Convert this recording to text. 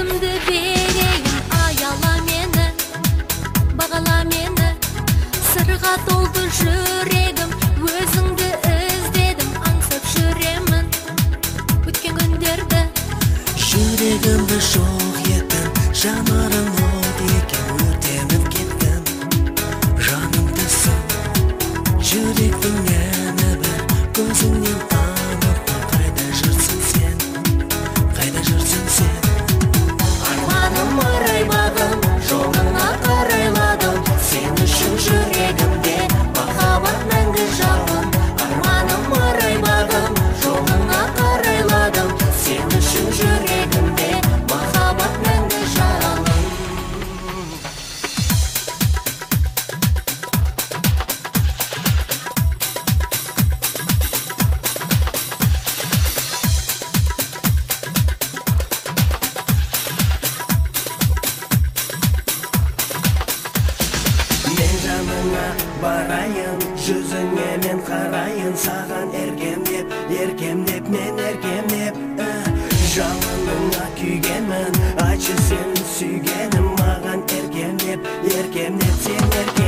өзімді берейін, аяла мені, бағала мені. Сырға толды жүрегім, өзіңді іздедім, аңсап жүремін өткен күндерді. Жүрегімді жоқ еттің, жанарың от екен, өртеніп кеттім. Жанымдысың, жүректің әні бір, көзіңнен танып, қайда жүрсің сен, қайда жүрсің сен. Арманым арай бағым, жолыңа қарайладым, сен үшін жүрегімде махаббат мәңгі жалын. Арманым арай бағым, жолыңа қарайладым, сен үшін жүрегімде махаббат мәңгі жалын. Мен жаныңа барайын, жүзіңе мен қарайын, саған еркемдеп, еркемдеп, мен еркемдеп. Жалыныңа күйгенмін, айтшы сен сүйгенім, маған еркемдеп, еркемдеп, сен еркемдеп.